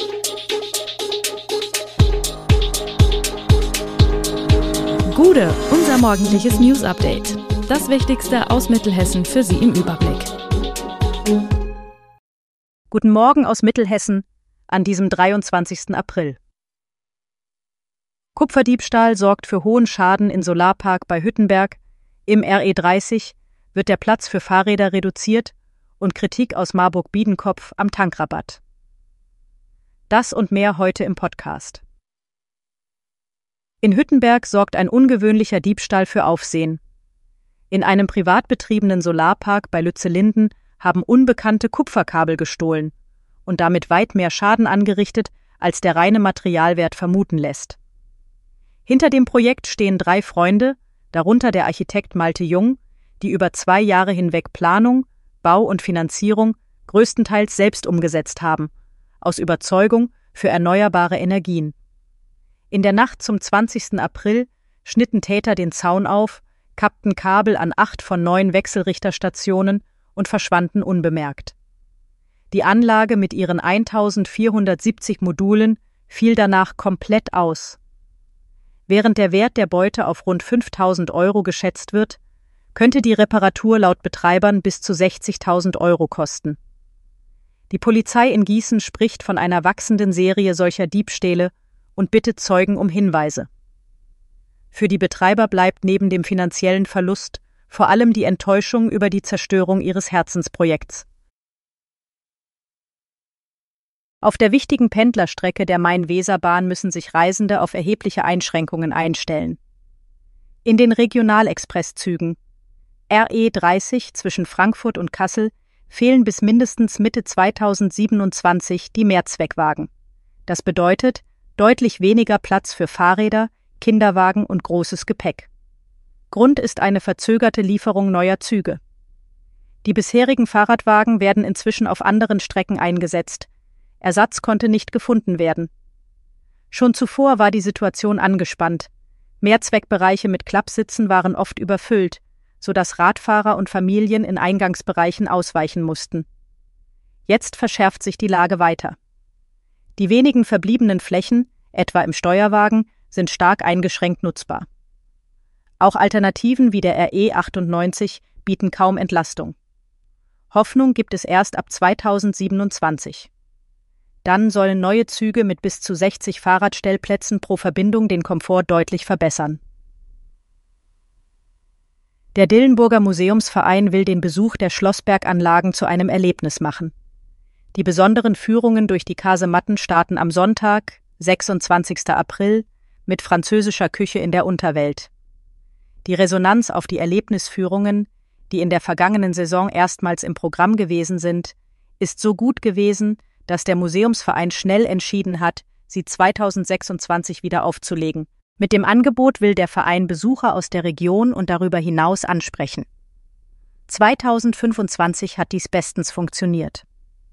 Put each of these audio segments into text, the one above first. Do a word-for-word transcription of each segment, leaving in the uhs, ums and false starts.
Gude, unser morgendliches News-Update. Das Wichtigste aus Mittelhessen für Sie im Überblick. Guten Morgen aus Mittelhessen an diesem dreiundzwanzigsten April. Kupferdiebstahl sorgt für hohen Schaden in Solarpark bei Hüttenberg. Im R E dreißig wird der Platz für Fahrräder reduziert und Kritik aus Marburg-Biedenkopf am Tankrabatt. Das und mehr heute im Podcast. In Hüttenberg sorgt ein ungewöhnlicher Diebstahl für Aufsehen. In einem privat betriebenen Solarpark bei Lützellinden haben Unbekannte Kupferkabel gestohlen und damit weit mehr Schaden angerichtet, als der reine Materialwert vermuten lässt. Hinter dem Projekt stehen drei Freunde, darunter der Architekt Malte Jung, die über zwei Jahre hinweg Planung, Bau und Finanzierung größtenteils selbst umgesetzt haben, aus Überzeugung für erneuerbare Energien. In der Nacht zum zwanzigsten April schnitten Täter den Zaun auf, kappten Kabel an acht von neun Wechselrichterstationen und verschwanden unbemerkt. Die Anlage mit ihren eintausendvierhundertsiebzig Modulen fiel danach komplett aus. Während der Wert der Beute auf rund fünftausend Euro geschätzt wird, könnte die Reparatur laut Betreibern bis zu sechzigtausend Euro kosten. Die Polizei in Gießen spricht von einer wachsenden Serie solcher Diebstähle und bittet Zeugen um Hinweise. Für die Betreiber bleibt neben dem finanziellen Verlust vor allem die Enttäuschung über die Zerstörung ihres Herzensprojekts. Auf der wichtigen Pendlerstrecke der Main-Weser-Bahn müssen sich Reisende auf erhebliche Einschränkungen einstellen. In den Regionalexpresszügen R E dreißig zwischen Frankfurt und Kassel fehlen bis mindestens Mitte zweitausendsiebenundzwanzig die Mehrzweckwagen. Das bedeutet deutlich weniger Platz für Fahrräder, Kinderwagen und großes Gepäck. Grund ist eine verzögerte Lieferung neuer Züge. Die bisherigen Fahrradwagen werden inzwischen auf anderen Strecken eingesetzt. Ersatz konnte nicht gefunden werden. Schon zuvor war die Situation angespannt. Mehrzweckbereiche mit Klappsitzen waren oft überfüllt, sodass Radfahrer und Familien in Eingangsbereichen ausweichen mussten. Jetzt verschärft sich die Lage weiter. Die wenigen verbliebenen Flächen, etwa im Steuerwagen, sind stark eingeschränkt nutzbar. Auch Alternativen wie der R E achtundneunzig bieten kaum Entlastung. Hoffnung gibt es erst ab zweitausendsiebenundzwanzig. Dann sollen neue Züge mit bis zu sechzig Fahrradstellplätzen pro Verbindung den Komfort deutlich verbessern. Der Dillenburger Museumsverein will den Besuch der Schlossberganlagen zu einem Erlebnis machen. Die besonderen Führungen durch die Kasematten starten am Sonntag, sechsundzwanzigsten April, mit französischer Küche in der Unterwelt. Die Resonanz auf die Erlebnisführungen, die in der vergangenen Saison erstmals im Programm gewesen sind, ist so gut gewesen, dass der Museumsverein schnell entschieden hat, sie zweitausendsechsundzwanzig wieder aufzulegen. Mit dem Angebot will der Verein Besucher aus der Region und darüber hinaus ansprechen. zweitausendfünfundzwanzig hat dies bestens funktioniert.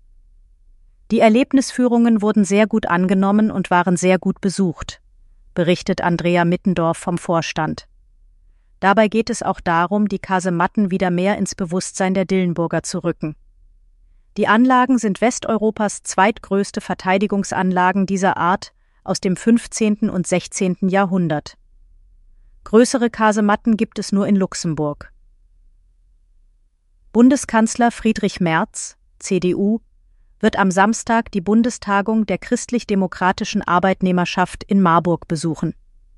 Die Erlebnisführungen wurden sehr gut angenommen und waren sehr gut besucht, berichtet Andrea Mittendorf vom Vorstand. Dabei geht es auch darum, die Kasematten wieder mehr ins Bewusstsein der Dillenburger zu rücken. Die Anlagen sind Westeuropas zweitgrößte Verteidigungsanlagen dieser Art aus dem fünfzehnten und sechzehnten Jahrhundert. Größere Kasematten gibt es nur in Luxemburg. Bundeskanzler Friedrich Merz, C D U, wird am Samstag die Bundestagung der Christlich-Demokratischen Arbeitnehmerschaft in Marburg besuchen.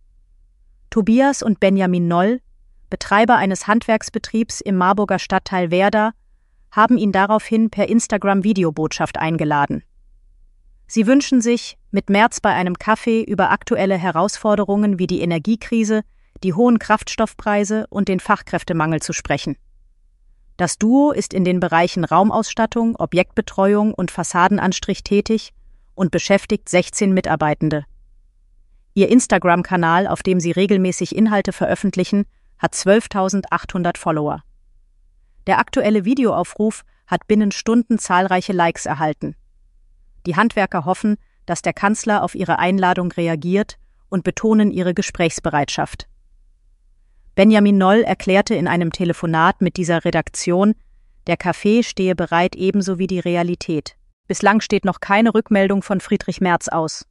Tobias und Benjamin Noll, Betreiber eines Handwerksbetriebs im Marburger Stadtteil Werder, haben ihn daraufhin per Instagram-Videobotschaft eingeladen. Sie wünschen sich, mit Merz bei einem Kaffee über aktuelle Herausforderungen wie die Energiekrise, die hohen Kraftstoffpreise und den Fachkräftemangel zu sprechen. Das Duo ist in den Bereichen Raumausstattung, Objektbetreuung und Fassadenanstrich tätig und beschäftigt sechzehn Mitarbeitende. Ihr Instagram-Kanal, auf dem sie regelmäßig Inhalte veröffentlichen, hat zwölftausendachthundert Follower. Der aktuelle Videoaufruf hat binnen Stunden zahlreiche Likes erhalten. Die Handwerker hoffen, dass der Kanzler auf ihre Einladung reagiert und betonen ihre Gesprächsbereitschaft. Benjamin Noll erklärte in einem Telefonat mit dieser Redaktion, der Kaffee stehe bereit ebenso wie die Realität. Bislang steht noch keine Rückmeldung von Friedrich Merz aus.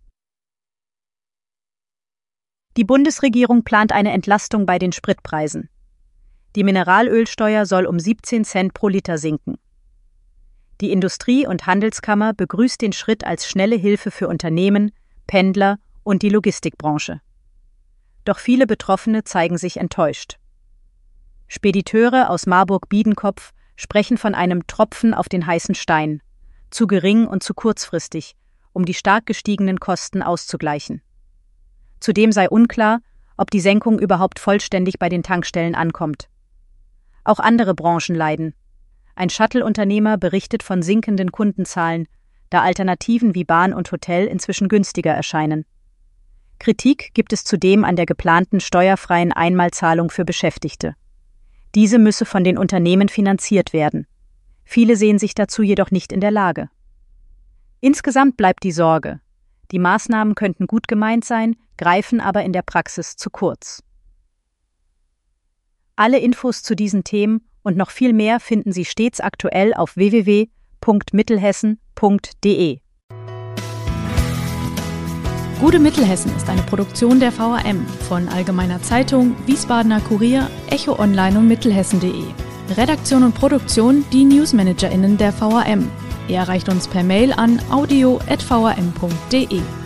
Die Bundesregierung plant eine Entlastung bei den Spritpreisen. Die Mineralölsteuer soll um siebzehn Cent pro Liter sinken. Die Industrie- und Handelskammer begrüßt den Schritt als schnelle Hilfe für Unternehmen, Pendler und die Logistikbranche. Doch viele Betroffene zeigen sich enttäuscht. Spediteure aus Marburg-Biedenkopf sprechen von einem Tropfen auf den heißen Stein, zu gering und zu kurzfristig, um die stark gestiegenen Kosten auszugleichen. Zudem sei unklar, ob die Senkung überhaupt vollständig bei den Tankstellen ankommt. Auch andere Branchen leiden. Ein Shuttle-Unternehmer berichtet von sinkenden Kundenzahlen, da Alternativen wie Bahn und Hotel inzwischen günstiger erscheinen. Kritik gibt es zudem an der geplanten steuerfreien Einmalzahlung für Beschäftigte. Diese müsse von den Unternehmen finanziert werden. Viele sehen sich dazu jedoch nicht in der Lage. Insgesamt bleibt die Sorge: Die Maßnahmen könnten gut gemeint sein, greifen aber in der Praxis zu kurz. Alle Infos zu diesen Themen und noch viel mehr finden Sie stets aktuell auf w w w punkt mittelhessen punkt d e. Gute Mittelhessen ist eine Produktion der V A M von Allgemeiner Zeitung, Wiesbadener Kurier, Echo Online und Mittelhessen punkt de. Redaktion und Produktion die NewsmanagerInnen der V A M. Ihr erreicht uns per Mail an audio at v a m punkt d e.